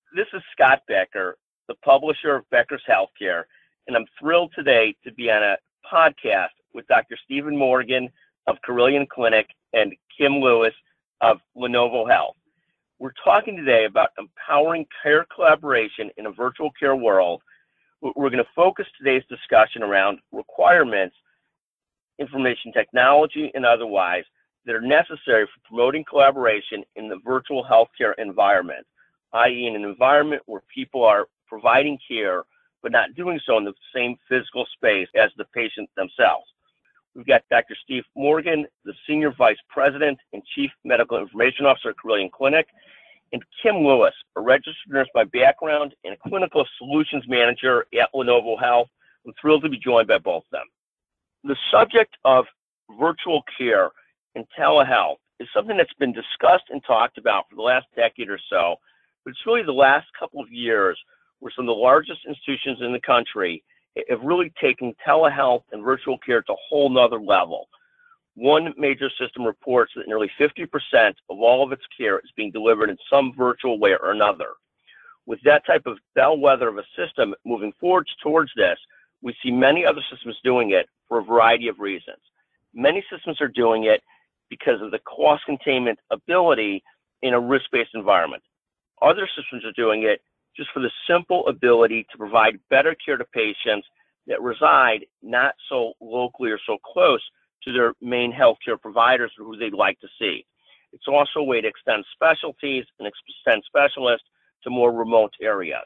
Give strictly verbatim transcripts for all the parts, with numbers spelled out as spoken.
This is Scott Becker, the publisher of Becker's Healthcare, and I'm thrilled today to be on a podcast with Doctor Stephen Morgan of Carilion Clinic and Kim Lewis of Lenovo Health. We're talking today about empowering care collaboration in a virtual care world. We're going to focus today's discussion around requirements, information technology, and otherwise that are necessary for promoting collaboration in the virtual healthcare environment, that is in an environment where people are providing care, but not doing so in the same physical space as the patient themselves. We've got Doctor Steve Morgan, the Senior Vice President and Chief Medical Information Officer at Carilion Clinic, and Kim Lewis, a registered nurse by background and a clinical solutions manager at Lenovo Health. I'm thrilled to be joined by both of them. The subject of virtual care and telehealth is something that's been discussed and talked about for the last decade or so, but it's really the last couple of years where some of the largest institutions in the country have really taken telehealth and virtual care to a whole nother level. One major system reports that nearly fifty percent of all of its care is being delivered in some virtual way or another. With that type of bellwether of a system moving forward towards this, we see many other systems doing it for a variety of reasons. Many systems are doing it because of the cost containment ability in a risk-based environment. Other systems are doing it just for the simple ability to provide better care to patients that reside not so locally or so close to their main healthcare providers who they'd like to see. It's also a way to extend specialties and extend specialists to more remote areas.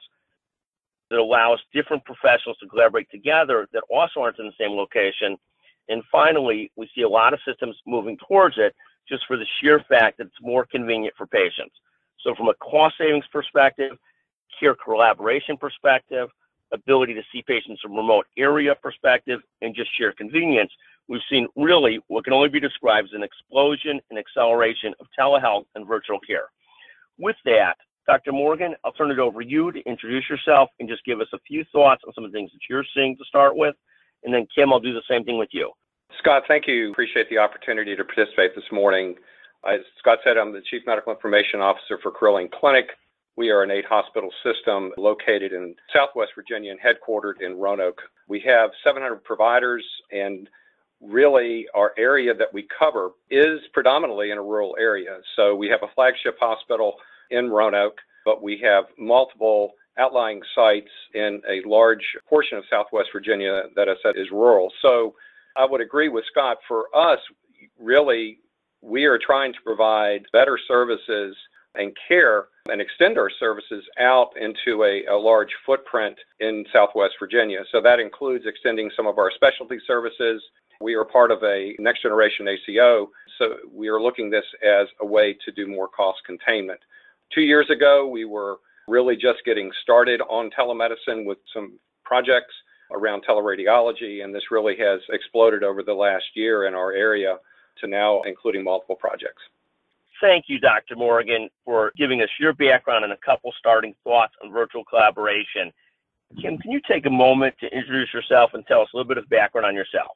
That allows different professionals to collaborate together that also aren't in the same location. And finally, we see a lot of systems moving towards it just for the sheer fact that it's more convenient for patients. So from a cost savings perspective, care collaboration perspective, ability to see patients from remote area perspective, and just sheer convenience, we've seen really what can only be described as an explosion and acceleration of telehealth and virtual care. With that, Doctor Morgan, I'll turn it over to you to introduce yourself and just give us a few thoughts on some of the things that you're seeing to start with. And then Kim, I'll do the same thing with you. Scott, thank you. Appreciate the opportunity to participate this morning. As Scott said, I'm the Chief Medical Information Officer for Carilion Clinic. We are an eight hospital system located in Southwest Virginia and headquartered in Roanoke. We have seven hundred providers, and really our area that we cover is predominantly in a rural area. So we have a flagship hospital in Roanoke, but we have multiple outlying sites in a large portion of Southwest Virginia that I said is rural. So I would agree with Scott. For us, really, we are trying to provide better services and care and extend our services out into a, a large footprint in Southwest Virginia. So that includes extending some of our specialty services. We are part of a next generation A C O, so we are looking this as a way to do more cost containment. Two years ago, we were really just getting started on telemedicine with some projects around teleradiology, and this really has exploded over the last year in our area to now including multiple projects. Thank you, Doctor Morgan, for giving us your background and a couple starting thoughts on virtual collaboration. Kim, can you take a moment to introduce yourself and tell us a little bit of background on yourself?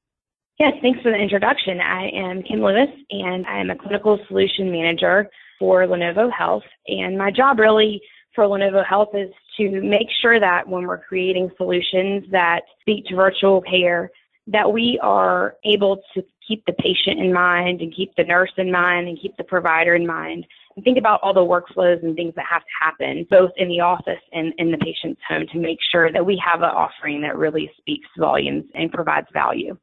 Yes, thanks for the introduction. I am Kim Lewis, and I am a clinical solution manager for Lenovo Health. And my job really for Lenovo Health is to make sure that when we're creating solutions that speak to virtual care, that we are able to keep the patient in mind and keep the nurse in mind and keep the provider in mind. And think about all the workflows and things that have to happen, both in the office and in the patient's home, to make sure that we have an offering that really speaks volumes and provides value.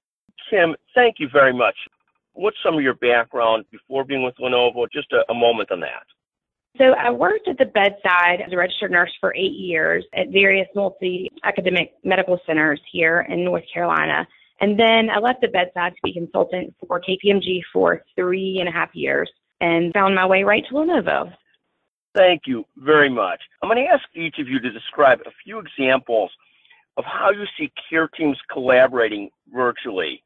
Kim, thank you very much. What's some of your background before being with Lenovo? Just a, a moment on that. So I worked at the bedside as a registered nurse for eight years at various multi-academic medical centers here in North Carolina. And then I left the bedside to be consultant for K P M G for three and a half years and found my way right to Lenovo. Thank you very much. I'm going to ask each of you to describe a few examples of how you see care teams collaborating virtually.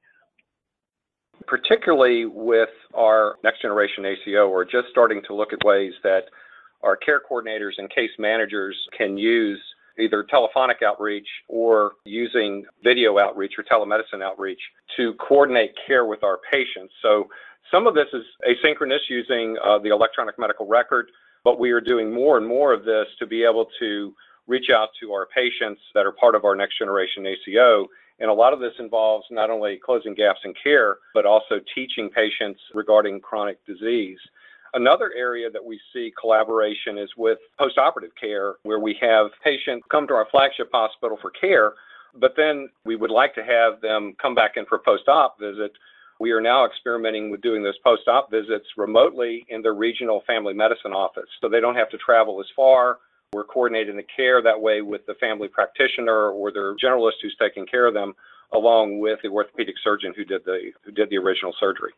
Particularly with our next generation A C O, we're just starting to look at ways that our care coordinators and case managers can use either telephonic outreach or using video outreach or telemedicine outreach to coordinate care with our patients. So some of this is asynchronous using uh, the electronic medical record. but we are doing more and more of this to be able to reach out to our patients that are part of our next generation A C O. And a lot of this involves not only closing gaps in care, but also teaching patients regarding chronic disease. Another area that we see collaboration is with postoperative care, where we have patients come to our flagship hospital for care, but then we would like to have them come back in for a post-op visit. We are now experimenting with doing those post-op visits remotely in their regional family medicine office, so they don't have to travel as far. We're coordinating the care that way with the family practitioner or their generalist who's taking care of them, along with the orthopedic surgeon who did the who did the original surgery.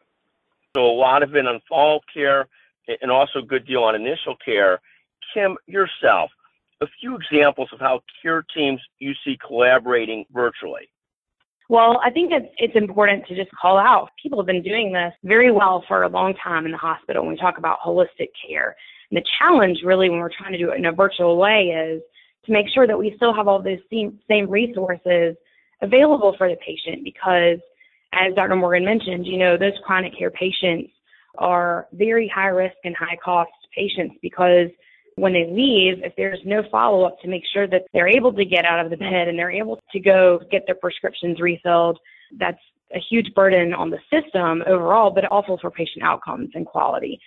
So a lot of it on follow-up care and also a good deal on initial care. Kim, yourself, a few examples of how care teams you see collaborating virtually. Well, I think it's, it's important to just call out. People have been doing this very well for a long time in the hospital when we talk about holistic care. And the challenge really when we're trying to do it in a virtual way is to make sure that we still have all those same, same resources available for the patient, because as Doctor Morgan mentioned, you know, those chronic care patients are very high risk and high cost patients, because when they leave, if there's no follow-up to make sure that they're able to get out of the bed and they're able to go get their prescriptions refilled, that's a huge burden on the system overall, but also for patient outcomes and quality.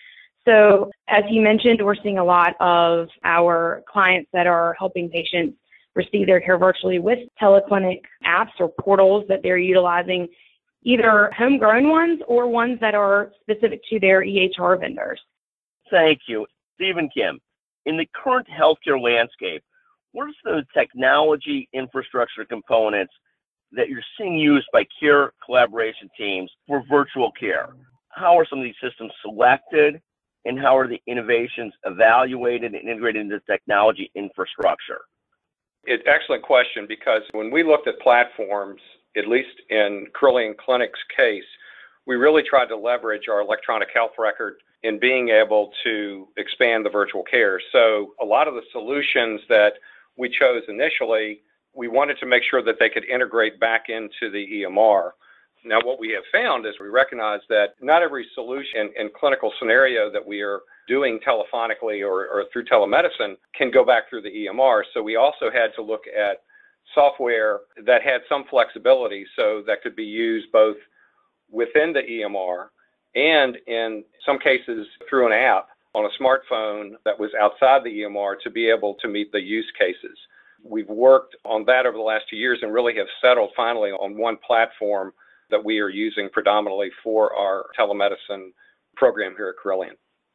So as you mentioned, we're seeing a lot of our clients that are helping patients receive their care virtually with teleclinic apps or portals that they're utilizing, either homegrown ones or ones that are specific to their E H R vendors. Thank you. Stephen, Kim, in the current healthcare landscape, what are the technology infrastructure components that you're seeing used by care collaboration teams for virtual care? How are some of these systems selected, and how are the innovations evaluated and integrated into technology infrastructure? It's an excellent question, because when we looked at platforms, at least in Carilion Clinic's case, we really tried to leverage our electronic health record in being able to expand the virtual care. So a lot of the solutions that we chose initially, we wanted to make sure that they could integrate back into the E M R. Now, what we have found is we recognize that not every solution and clinical scenario that we are doing telephonically or, or through telemedicine can go back through the E M R. So we also had to look at software that had some flexibility, so that could be used both within the E M R and in some cases through an app on a smartphone that was outside the E M R to be able to meet the use cases. We've worked on that over the last two years and really have settled finally on one platform that we are using predominantly for our telemedicine program here at Carilion.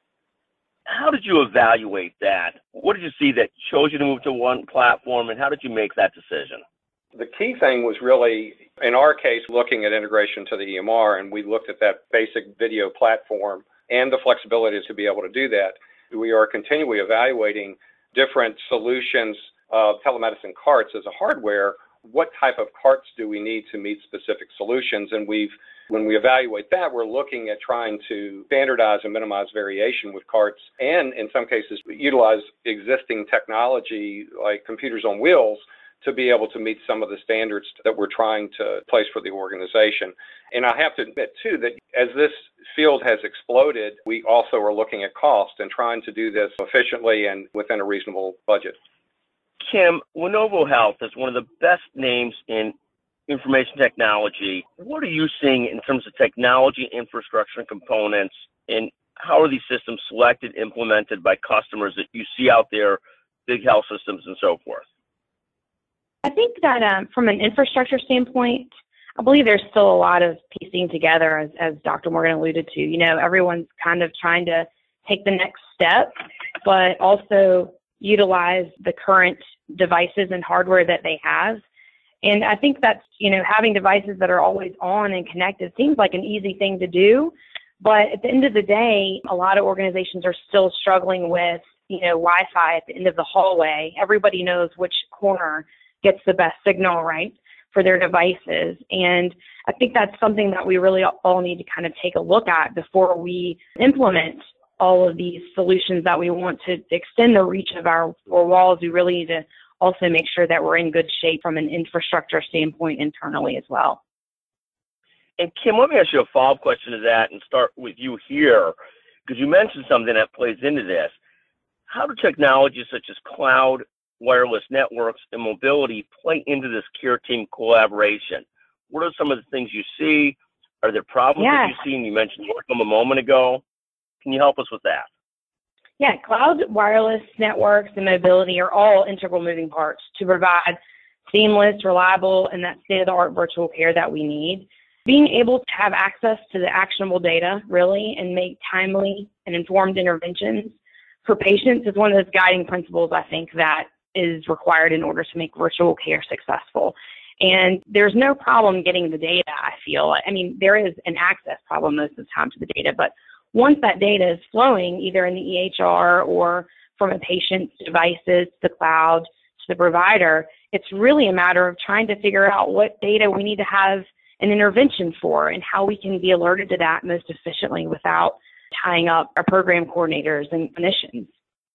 How did you evaluate that? What did you see that chose you to move to one platform, and how did you make that decision? The key thing was really, in our case, looking at integration to the E M R, and we looked at that basic video platform and the flexibility to be able to do that. We are continually evaluating different solutions of telemedicine carts as a hardware. What type of carts do we need to meet specific solutions? And we've, when we evaluate that, we're looking at trying to standardize and minimize variation with carts, and in some cases utilize existing technology like computers on wheels to be able to meet some of the standards that we're trying to place for the organization. And I have to admit, too, that as this field has exploded, we also are looking at cost and trying to do this efficiently and within a reasonable budget. Kim, Lenovo Health is one of the best names in information technology. What are you seeing in terms of technology infrastructure and components, and how are these systems selected, implemented by customers that you see out there, big health systems and so forth? I think that um, from an infrastructure standpoint, I believe there's still a lot of piecing together, as, as Doctor Morgan alluded to. You know, everyone's kind of trying to take the next step, but also utilize the current devices and hardware that they have. And I think that's, you know, having devices that are always on and connected seems like an easy thing to do. But at the end of the day, a lot of organizations are still struggling with, you know, Wi-Fi at the end of the hallway. Everybody knows which corner gets the best signal, right, for their devices. And I think that's something that we really all need to kind of take a look at before we implement all of these solutions that we want to extend the reach of our four walls. We really need to also make sure that we're in good shape from an infrastructure standpoint internally as well. And Kim, let me ask you a follow-up question to that and start with you here, because you mentioned something that plays into this. How do technologies such as cloud, wireless networks, and mobility play into this care team collaboration? What are some of the things you see? Are there problems yeah. that you see? And you mentioned them a moment ago. Can you help us with that? Yeah, cloud, wireless networks, and mobility are all integral moving parts to provide seamless, reliable, and that state-of-the-art virtual care that we need. Being able to have access to the actionable data, really, and make timely and informed interventions for patients is one of those guiding principles, I think, that is required in order to make virtual care successful. And there's no problem getting the data, I feel. I mean, there is an access problem most of the time to the data, but once that data is flowing, either in the E H R or from a patient's devices to the cloud to the provider, it's really a matter of trying to figure out what data we need to have an intervention for and how we can be alerted to that most efficiently without tying up our program coordinators and clinicians.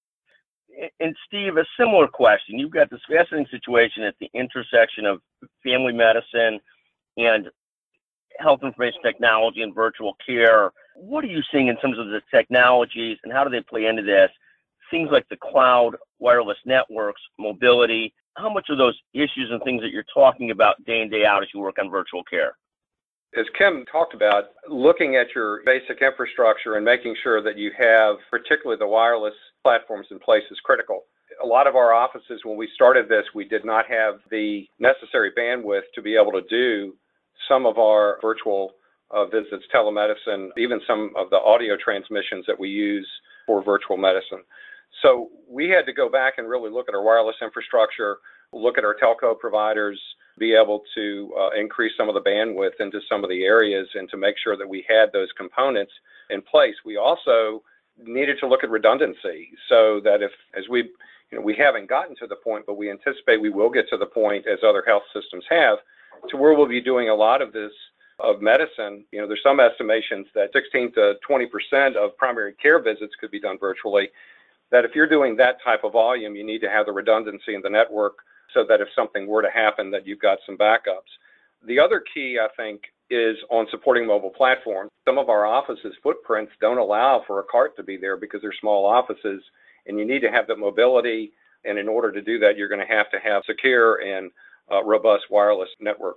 And Steve, a similar question. You've got this fascinating situation at the intersection of family medicine and health information technology and virtual care. What are you seeing in terms of the technologies and how do they play into this? Things like the cloud, wireless networks, mobility. How much of those issues and things that you're talking about day in, day out as you work on virtual care? As Kim talked about, looking at your basic infrastructure and making sure that you have particularly the wireless platforms in place is critical. A lot of our offices, when we started this, we did not have the necessary bandwidth to be able to do some of our virtual uh, visits, telemedicine, even some of the audio transmissions that we use for virtual medicine. So we had to go back and really look at our wireless infrastructure, look at our telco providers, be able to uh, increase some of the bandwidth into some of the areas and to make sure that we had those components in place. We also needed to look at redundancy so that if, as we, you know, we haven't gotten to the point, but we anticipate we will get to the point as other health systems have, to where we'll be doing a lot of this of medicine. You know, there's some estimations that sixteen to twenty percent of primary care visits could be done virtually. That if you're doing that type of volume, you need to have the redundancy in the network so that if something were to happen, that you've got some backups. The other key, I think, is on supporting mobile platforms. Some of our offices' footprints don't allow for a cart to be there because they're small offices, and you need to have that mobility. And in order to do that, you're going to have to have secure and uh, robust wireless network.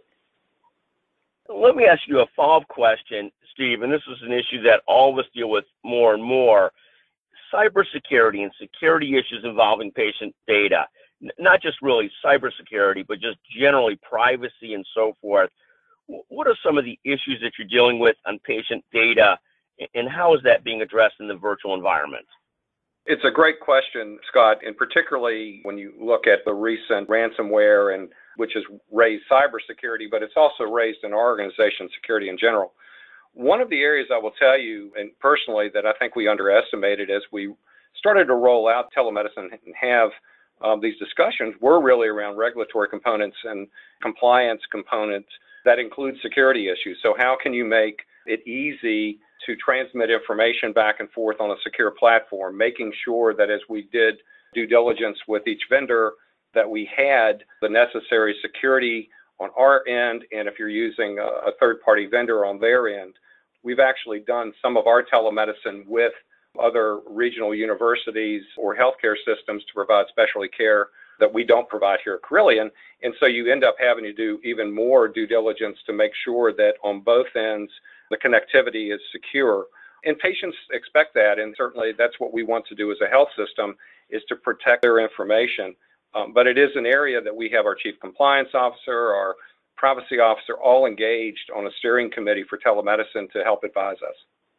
Let me ask you a follow-up question, Steve, and this is an issue that all of us deal with more and more. Cybersecurity and security issues involving patient data, not just really cybersecurity, but just generally privacy and so forth. What are some of the issues that you're dealing with on patient data, and how is that being addressed in the virtual environment? It's a great question, Scott, and particularly when you look at the recent ransomware, and which has raised cybersecurity, but it's also raised in our organization security in general. One of the areas I will tell you, and personally, that I think we underestimated as we started to roll out telemedicine and have um, these discussions were really around regulatory components and compliance components that include security issues. So how can you make it easy to transmit information back and forth on a secure platform, making sure that as we did due diligence with each vendor, that we had the necessary security on our end, and if you're using a, a third-party vendor on their end. We've actually done some of our telemedicine with other regional universities or healthcare systems to provide specialty care that we don't provide here at Carilion. And so you end up having to do even more due diligence to make sure that on both ends, the connectivity is secure. And patients expect that, and certainly that's what we want to do as a health system, is to protect their information. Um, but it is an area that we have our chief compliance officer, our privacy officer, all engaged on a steering committee for telemedicine to help advise us.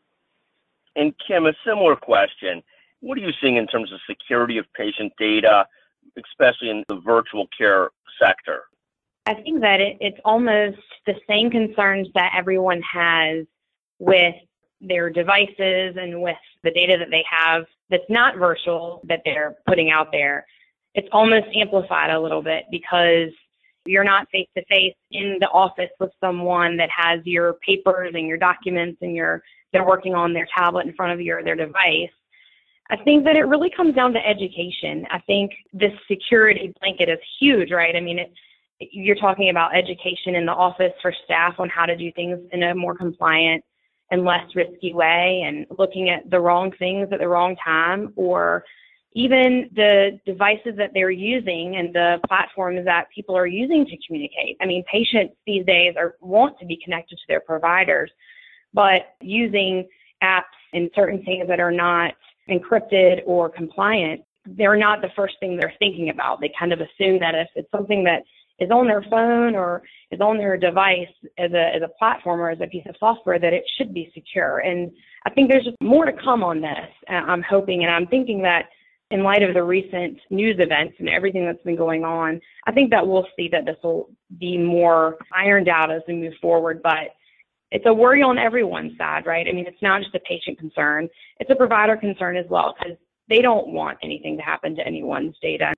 And Kim, a similar question. What are you seeing in terms of security of patient data, especially in the virtual care sector? I think that it, it's almost the same concerns that everyone has with their devices and with the data that they have that's not virtual that they're putting out there. It's almost amplified a little bit because you're not face-to-face in the office with someone that has your papers and your documents and your they're working on their tablet in front of your their device. I think that it really comes down to education. I think this security blanket is huge, right? I mean, it, you're talking about education in the office for staff on how to do things in a more compliant and less risky way, and looking at the wrong things at the wrong time, or even the devices that they're using and the platforms that people are using to communicate. I mean, patients these days are want to be connected to their providers, but using apps and certain things that are not encrypted or compliant, they're not the first thing they're thinking about. They kind of assume that if it's something that is on their phone or is on their device as a, as a platform or as a piece of software, that it should be secure. And I think there's more to come on this, I'm hoping, and I'm thinking that in light of the recent news events and everything that's been going on, I think that we'll see that this will be more ironed out as we move forward. But it's a worry on everyone's side, right? I mean, it's not just a patient concern. It's a provider concern as well, because they don't want anything to happen to anyone's data.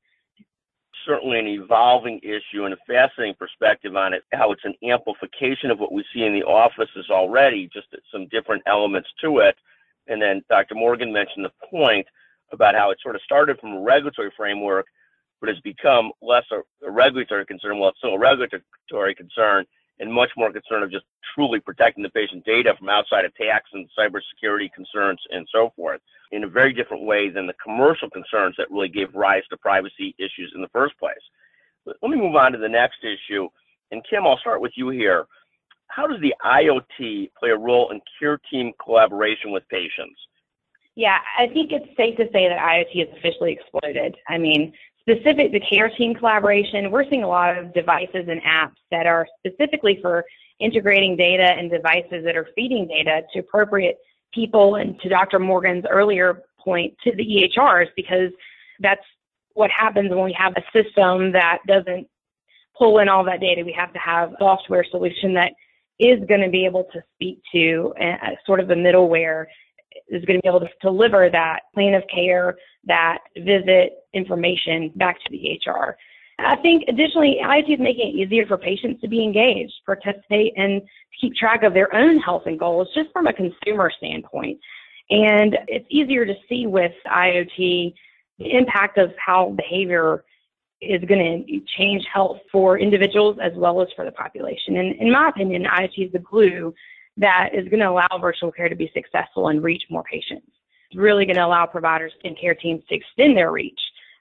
Certainly an evolving issue and a fascinating perspective on it, how it's an amplification of what we see in the offices already, just some different elements to it. And then Doctor Morgan mentioned the point about how it sort of started from a regulatory framework, but has become less a, a regulatory concern. Well, it's still a regulatory concern, and much more concern of just truly protecting the patient data from outside attacks and cybersecurity concerns and so forth, in a very different way than the commercial concerns that really gave rise to privacy issues in the first place. But let me move on to the next issue. And Kim, I'll start with you here. How does the I O T play a role in care team collaboration with patients? Yeah, I think it's safe to say that I O T has officially exploded. I mean, specific to care team collaboration, we're seeing a lot of devices and apps that are specifically for integrating data and devices that are feeding data to appropriate people, and to Doctor Morgan's earlier point, to the E H Rs, because that's what happens when we have a system that doesn't pull in all that data. We have to have a software solution that is going to be able to speak to a, sort of a middleware, is going to be able to deliver that plan of care, that visit information back to the E H R. I think additionally, I O T is making it easier for patients to be engaged, participate, and keep track of their own health and goals just from a consumer standpoint. And it's easier to see with I O T the impact of how behavior is going to change health for individuals as well as for the population. And in my opinion, I O T is the glue that is going to allow virtual care to be successful and reach more patients. It's really going to allow providers and care teams to extend their reach.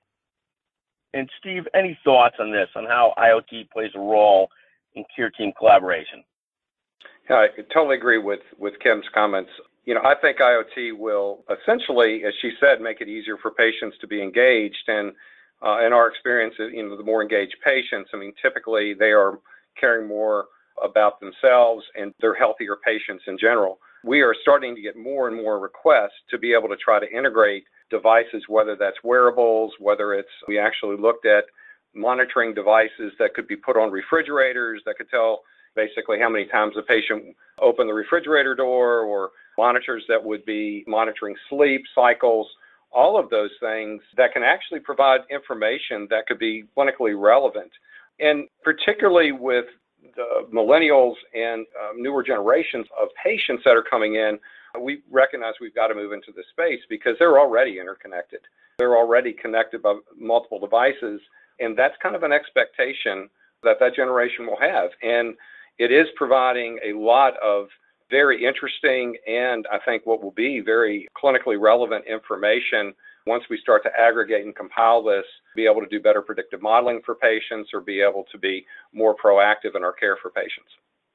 And Steve, any thoughts on this, on how I O T plays a role in care team collaboration? Yeah, I totally agree with, with Kim's comments. You know, I think I O T will essentially, as she said, make it easier for patients to be engaged. And uh, in our experience, you know, the more engaged patients, I mean, typically they are caring more about themselves and they're healthier patients in general. We are starting to get more and more requests to be able to try to integrate devices, whether that's wearables, whether it's, we actually looked at monitoring devices that could be put on refrigerators that could tell basically how many times the patient opened the refrigerator door, or monitors that would be monitoring sleep cycles, all of those things that can actually provide information that could be clinically relevant. And particularly with the millennials and um, newer generations of patients that are coming in, we recognize we've got to move into this space because they're already interconnected. They're already connected by multiple devices, and that's kind of an expectation that that generation will have. And it is providing a lot of very interesting and I think what will be very clinically relevant information once we start to aggregate and compile this, be able to do better predictive modeling for patients or be able to be more proactive in our care for patients.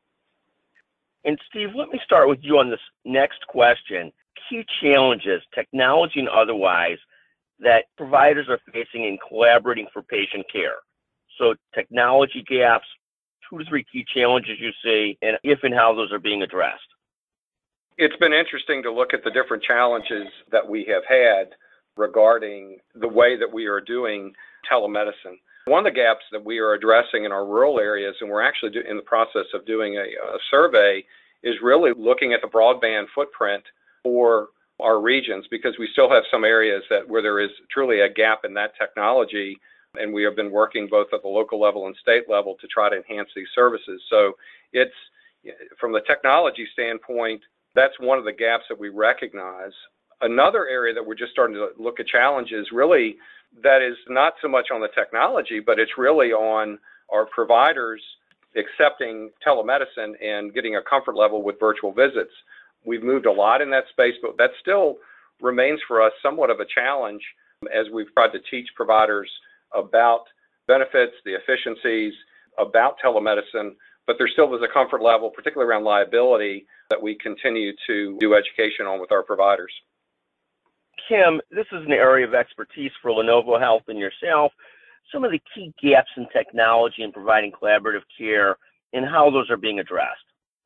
And Steve, let me start with you on this next question. Key challenges, technology and otherwise, that providers are facing in collaborating for patient care. So technology gaps, two to three key challenges you see, and if and how those are being addressed. It's been interesting to look at the different challenges that we have had regarding the way that we are doing telemedicine. One of the gaps that we are addressing in our rural areas, and we're actually in the process of doing a, a survey, is really looking at the broadband footprint for our regions, because we still have some areas that where there is truly a gap in that technology, and we have been working both at the local level and state level to try to enhance these services. So it's, from the technology standpoint, that's one of the gaps that we recognize. Another area that we're just starting to look at challenges really that is not so much on the technology, but it's really on our providers accepting telemedicine and getting a comfort level with virtual visits. We've moved a lot in that space, but that's still remains for us somewhat of a challenge as we've tried to teach providers about benefits, the efficiencies, about telemedicine, but there still is a comfort level, particularly around liability, that we continue to do education on with our providers. Kim, this is an area of expertise for Lenovo Health and yourself. Some of the key gaps in technology in providing collaborative care and how those are being addressed.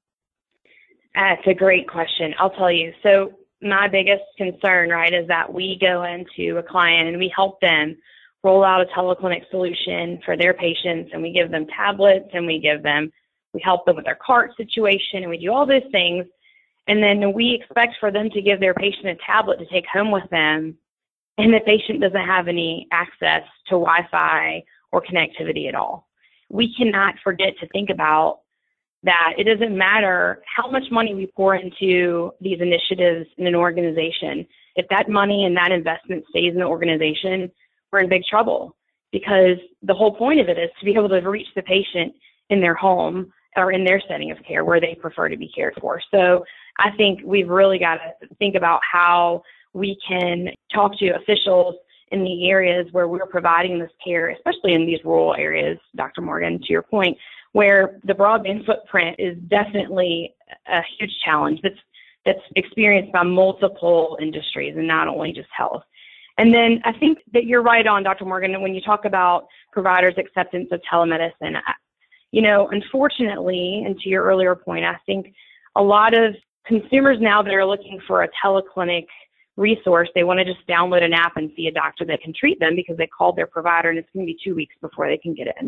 That's a great question. I'll tell you. So my biggest concern, right, is that we go into a client and we help them roll out a teleclinic solution for their patients, and we give them tablets, and we give them, we help them with their cart situation, and we do all those things. And then we expect for them to give their patient a tablet to take home with them, and the patient doesn't have any access to Wi-Fi or connectivity at all. We cannot forget to think about that it doesn't matter how much money we pour into these initiatives in an organization. If that money and that investment stays in the organization, we're in big trouble, because the whole point of it is to be able to reach the patient in their home or in their setting of care where they prefer to be cared for. So I think we've really got to think about how we can talk to officials in the areas where we're providing this care, especially in these rural areas, Doctor Morgan, to your point, where the broadband footprint is definitely a huge challenge that's that's experienced by multiple industries and not only just health. And then I think that you're right on, Doctor Morgan, when you talk about providers' acceptance of telemedicine. You know, unfortunately, and to your earlier point, I think a lot of consumers now that are looking for a teleclinic resource, they want to just download an app and see a doctor that can treat them because they called their provider and it's going to be two weeks before they can get in.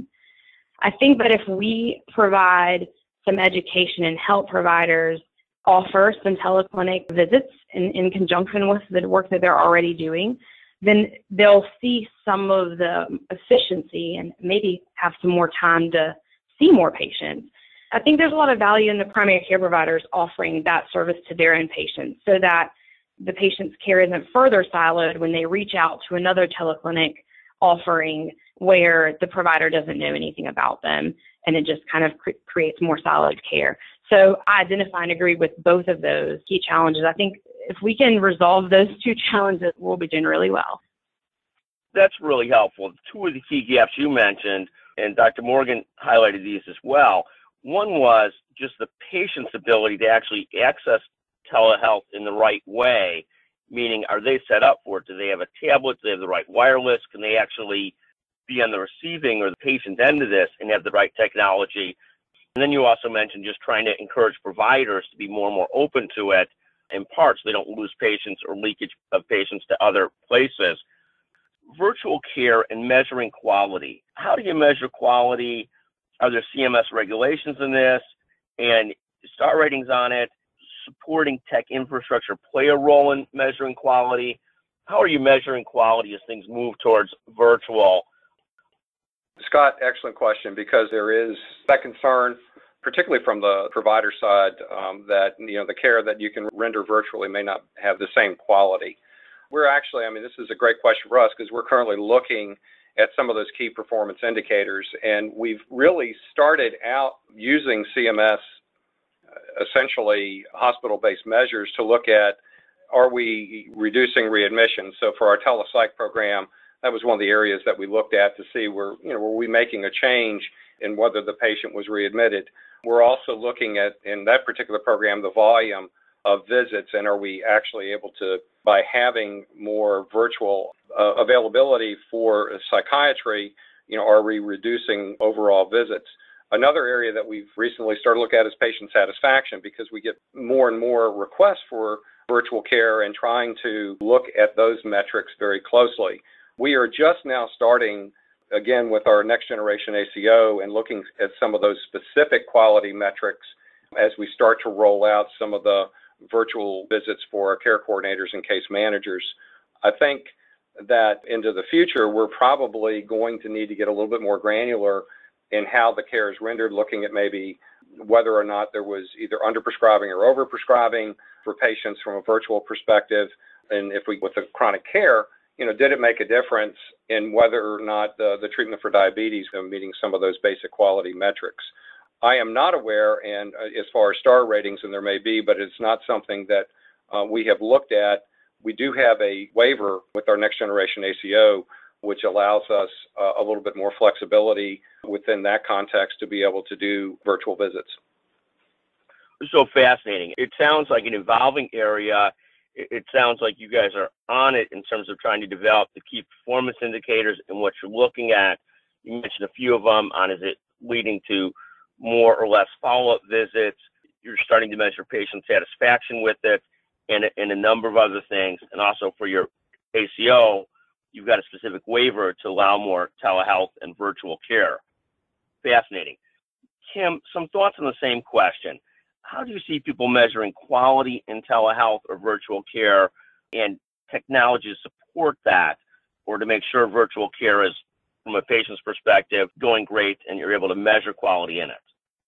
I think that if we provide some education and help providers offer some teleclinic visits in, in conjunction with the work that they're already doing, then they'll see some of the efficiency and maybe have some more time to see more patients. I think there's a lot of value in the primary care providers offering that service to their own patients so that the patient's care isn't further siloed when they reach out to another teleclinic offering where the provider doesn't know anything about them, and it just kind of cre- creates more siloed care. So I identify and agree with both of those key challenges. I think if we can resolve those two challenges, we'll be doing really well. That's really helpful. Two of the key gaps you mentioned, and Doctor Morgan highlighted these as well. One was just the patient's ability to actually access telehealth in the right way, meaning are they set up for it? Do they have a tablet? Do they have the right wireless? Can they actually be on the receiving or the patient end of this and have the right technology? And then you also mentioned just trying to encourage providers to be more and more open to it, in part so they don't lose patients or leakage of patients to other places. Virtual care and measuring quality. How do you measure quality? Are there C M S regulations in this and star ratings on it? Supporting tech infrastructure play a role in measuring quality? How are you measuring quality as things move towards virtual? Scott, excellent question, because there is that concern, particularly from the provider side, um, that you know the care that you can render virtually may not have the same quality. We're actually, I mean, this is a great question for us because we're currently looking at some of those key performance indicators, and we've really started out using C M S, essentially hospital-based measures, to look at, are we reducing readmissions? So for our telepsych program, that was one of the areas that we looked at to see were, you know, were we making a change in whether the patient was readmitted. We're also looking at, in that particular program, the volume of visits, and are we actually able to, by having more virtual uh, availability for psychiatry, you know, are we reducing overall visits? Another area that we've recently started to look at is patient satisfaction, because we get more and more requests for virtual care and trying to look at those metrics very closely. We are just now starting, again, with our next generation A C O and looking at some of those specific quality metrics as we start to roll out some of the virtual visits for our care coordinators and case managers. I think that into the future, we're probably going to need to get a little bit more granular in how the care is rendered, looking at maybe whether or not there was either underprescribing or overprescribing for patients from a virtual perspective. And if we, with the chronic care, you know, did it make a difference in whether or not the, the treatment for diabetes was meeting some of those basic quality metrics? I am not aware, and uh, as far as star ratings, and there may be, but it's not something that uh, we have looked at We do have a waiver with our next generation A C O, which allows us uh, a little bit more flexibility within that context to be able to do virtual visits. So fascinating. It sounds like an evolving area. It sounds like you guys are on it in terms of trying to develop the key performance indicators and what you're looking at. You mentioned a few of them on is it leading to more or less follow-up visits. You're starting to measure patient satisfaction with it and, and a number of other things. And also for your A C O, you've got a specific waiver to allow more telehealth and virtual care. Fascinating. Kim, some thoughts on the same question. How do you see people measuring quality in telehealth or virtual care and technology to support that, or to make sure virtual care is, from a patient's perspective, going great and you're able to measure quality in it?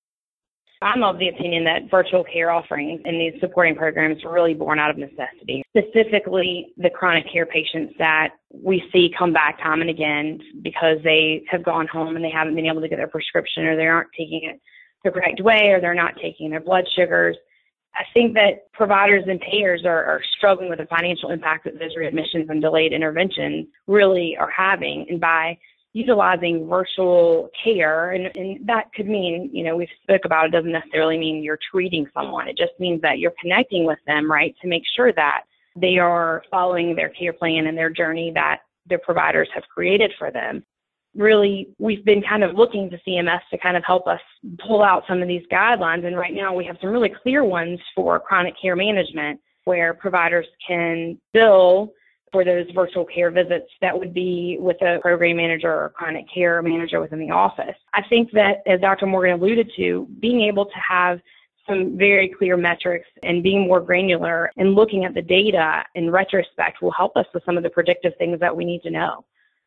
I'm of the opinion that virtual care offerings and these supporting programs are really born out of necessity, specifically the chronic care patients that we see come back time and again because they have gone home and they haven't been able to get their prescription, or they aren't taking it the correct way, or they're not taking their blood sugars. I think that providers and payers are, are struggling with the financial impact that those readmissions and delayed interventions really are having. And by utilizing virtual care, and, and that could mean, you know, we've spoke about it, doesn't necessarily mean you're treating someone. It just means that you're connecting with them, right, to make sure that they are following their care plan and their journey that their providers have created for them. Really, we've been kind of looking to C M S to kind of help us pull out some of these guidelines. And right now we have some really clear ones for chronic care management where providers can bill for those virtual care visits that would be with a program manager or chronic care manager within the office. I think that, as Doctor Morgan alluded to, being able to have some very clear metrics and being more granular and looking at the data in retrospect will help us with some of the predictive things that we need to know.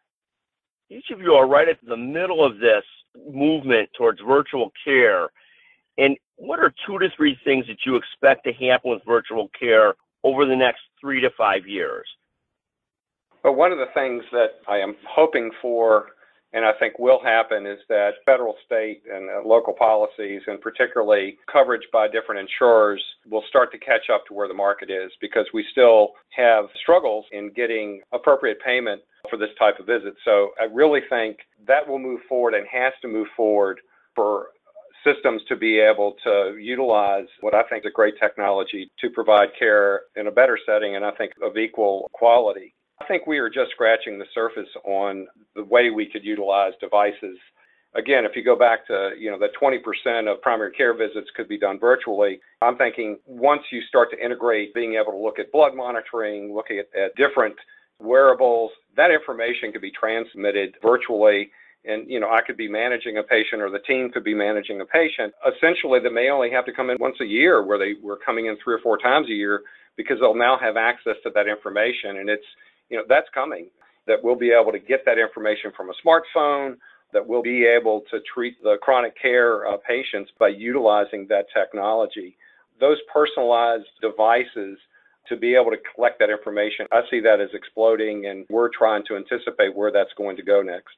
Each of you are right at the middle of this movement towards virtual care. And what are two to three things that you expect to happen with virtual care over the next three to five years? But one of the things that I am hoping for, and I think will happen, is that federal, state, and uh, local policies, and particularly coverage by different insurers, will start to catch up to where the market is, because we still have struggles in getting appropriate payment for this type of visit. So I really think that will move forward and has to move forward for systems to be able to utilize what I think is a great technology to provide care in a better setting, and I think of equal quality. I think we are just scratching the surface on the way we could utilize devices. Again, if you go back to, you know, that twenty percent of primary care visits could be done virtually, I'm thinking once you start to integrate being able to look at blood monitoring, looking at, at different wearables, that information could be transmitted virtually. And, you know, I could be managing a patient, or the team could be managing a patient. Essentially, they may only have to come in once a year, where they were coming in three or four times a year, because they'll now have access to that information. And it's, you know, that's coming, that we'll be able to get that information from a smartphone, that we'll be able to treat the chronic care uh, patients by utilizing that technology. Those personalized devices to be able to collect that information, I see that as exploding, and we're trying to anticipate where that's going to go next.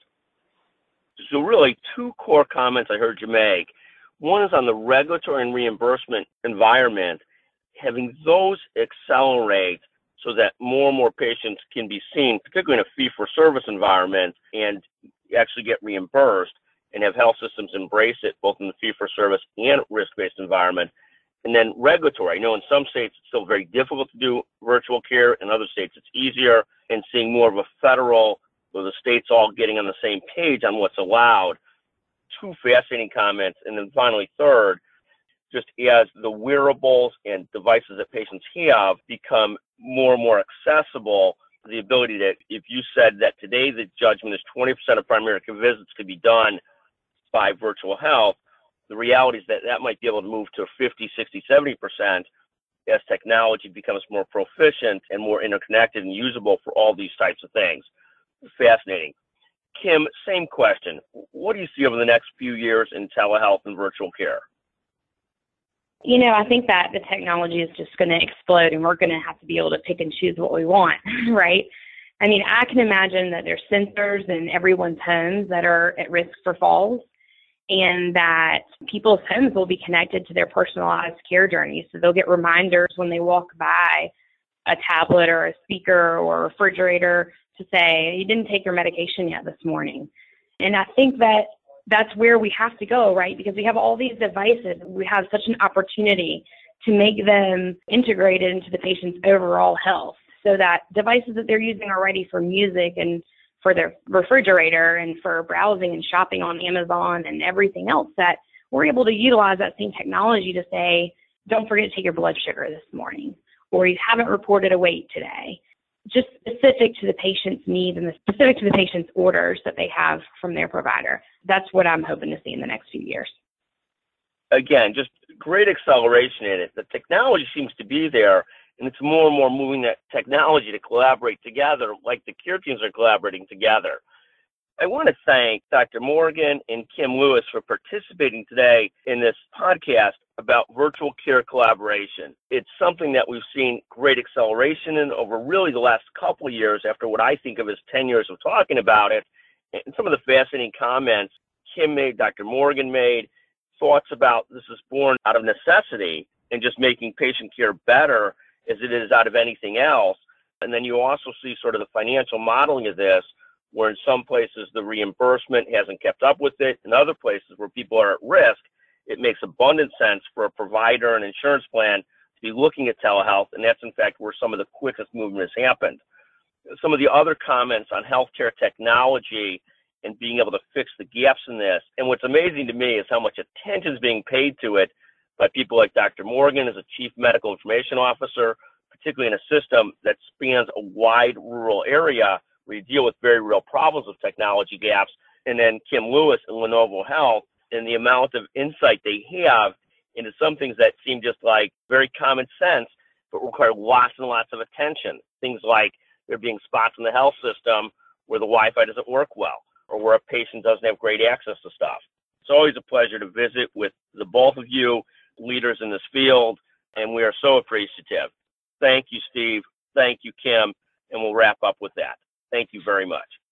So really, two core comments I heard you make. One is on the regulatory and reimbursement environment, having those accelerate so that more and more patients can be seen, particularly in a fee-for-service environment, and actually get reimbursed, and have health systems embrace it, both in the fee-for-service and risk-based environment. And then regulatory. I know in some states it's still very difficult to do virtual care. In other states it's easier, and seeing more of a federal, where the states all getting on the same page on what's allowed. Two fascinating comments. And then finally, third, just as the wearables and devices that patients have become more and more accessible, the ability that, if you said that today the judgment is twenty percent of primary care visits could be done by virtual health, the reality is that that might be able to move to fifty, sixty, seventy percent as technology becomes more proficient and more interconnected and usable for all these types of things. Fascinating. Kim, same question. What do you see over the next few years in telehealth and virtual care? You know, I think that the technology is just going to explode, and we're going to have to be able to pick and choose what we want, right? I mean, I can imagine that there's sensors in everyone's homes that are at risk for falls, and that people's homes will be connected to their personalized care journey. So they'll get reminders when they walk by a tablet or a speaker or a refrigerator to say, you didn't take your medication yet this morning. And I think that that's where we have to go, right? Because we have all these devices. We have such an opportunity to make them integrated into the patient's overall health so that devices that they're using already for music and for their refrigerator and for browsing and shopping on Amazon and everything else, that we're able to utilize that same technology to say, don't forget to take your blood sugar this morning, or you haven't reported a weight today. Just specific to the patient's needs and the specific to the patient's orders that they have from their provider. That's what I'm hoping to see in the next few years. Again, just great acceleration in it. The technology seems to be there, and it's more and more moving that technology to collaborate together like the care teams are collaborating together. I want to thank Doctor Morgan and Kim Lewis for participating today in this podcast about virtual care collaboration. It's something that we've seen great acceleration in over really the last couple of years after what I think of as ten years of talking about it. And some of the fascinating comments Kim made, Doctor Morgan made, thoughts about this is born out of necessity and just making patient care better as it is out of anything else. And then you also see sort of the financial modeling of this, where in some places the reimbursement hasn't kept up with it. In other places where people are at risk, it makes abundant sense for a provider and insurance plan to be looking at telehealth, and that's in fact where some of the quickest movement has happened. Some of the other comments on healthcare technology and being able to fix the gaps in this, and what's amazing to me is how much attention is being paid to it by people like Doctor Morgan as a Chief Medical Information Officer, particularly in a system that spans a wide rural area where you deal with very real problems of technology gaps, and then Kim Lewis and Lenovo Health, and the amount of insight they have into some things that seem just like very common sense, but require lots and lots of attention. Things like there being spots in the health system where the Wi-Fi doesn't work well, or where a patient doesn't have great access to stuff. It's always a pleasure to visit with the both of you, leaders in this field, and we are so appreciative. Thank you, Steve. Thank you, Kim, and we'll wrap up with that. Thank you very much.